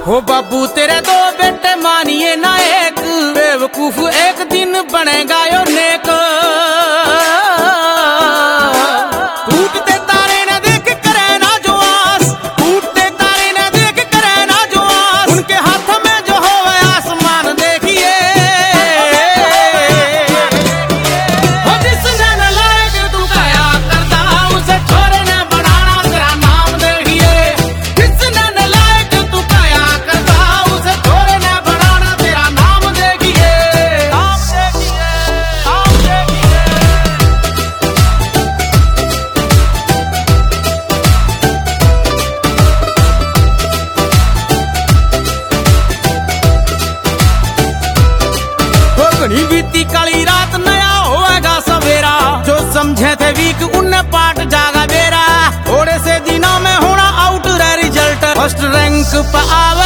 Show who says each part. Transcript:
Speaker 1: हो बाबू तेरे दो बेटे मानिए ना एक, बेवकूफ एक दिन बनेगा यो नेक। टूटते तारे न देख करे ना जो आस, टूटते तारे न देख करे ना जो आस, उनके हाथ में जो हो आसमान देखिए। हो जिसने न लायक तू कया करता, उसे छोरे ने बनाना तेरा नाम देखिए। जिसने न लायक तू कया करता, उसे छोरे ने बनाना तेरा नाम देखिए। नाम देखिए, नाम देखिए। घनी बीती काली रात नया होएगा सवेरा, जो समझे थे वीक उन्हें पाट जागा बेरा। थोड़े से दिनों में होना आउट रे रिजल्ट, फर्स्ट रैंक पे आवे